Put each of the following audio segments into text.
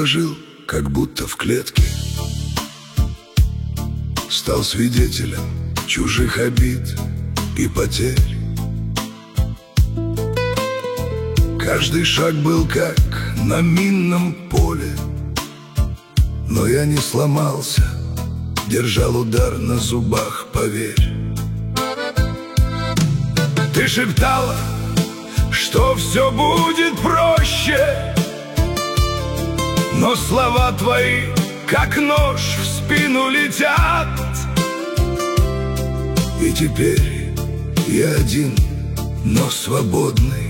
долго жил, как будто в клетке. Стал свидетелем чужих обид и потерь. Каждый шаг был как на минном поле, но я не сломался, держал удар на зубах, поверь. Ты шептала, что все будет проще, но слова твои, как нож в спину, летят. И теперь я один, но свободный.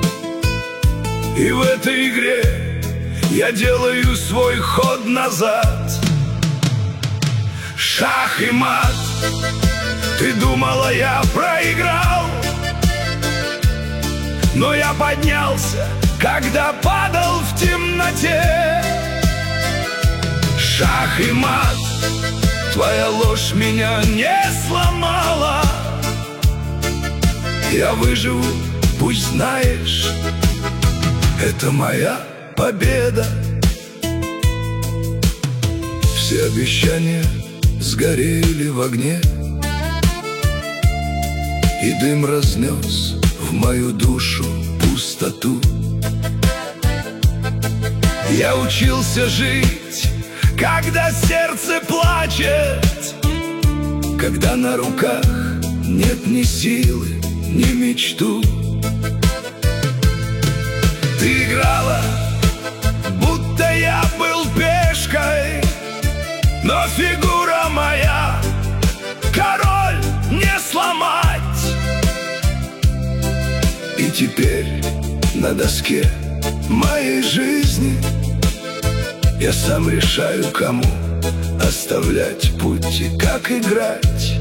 И в этой игре я делаю свой ход назад. Шах и мат. Ты думала, я проиграл, но я поднялся, когда падал в темноте. Шах и мат. Твоя ложь меня не сломала. Я выживу, пусть знаешь, это моя победа. Все обещания сгорели в огне, и дым разнес в мою душу пустоту. Я учился жить, когда сердце плачет, когда на руках нет ни силы, ни мечту. Ты играла, будто я был пешкой, но фигура моя король не сломать. И теперь на доске моей жизни я сам решаю, кому оставлять путь и как играть.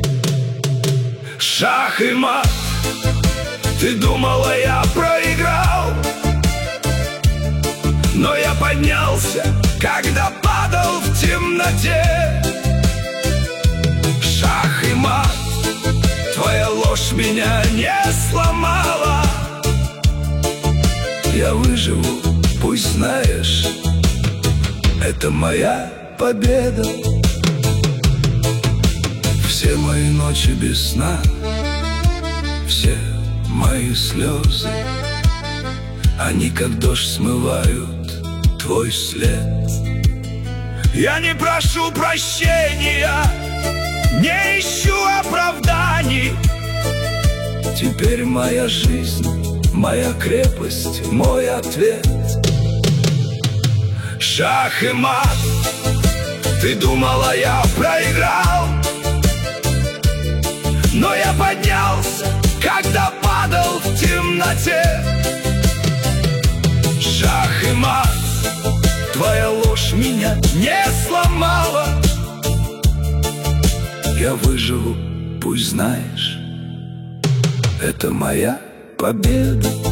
Шах и мат. Ты думала, я проиграл, но я поднялся, когда падал в темноте. Шах и мат. Твоя ложь меня не сломала. Я выживу, пусть знаешь, это моя победа. Все мои ночи без сна, все мои слезы, они как дождь смывают твой след. Я не прошу прощения, не ищу оправданий. Теперь моя жизнь, моя крепость, мой ответ. Шах и мат. Ты думала, я проиграл, но я поднялся, когда падал в темноте. Шах и мат. Твоя ложь меня не сломала. Я выживу, пусть знаешь, это моя победа.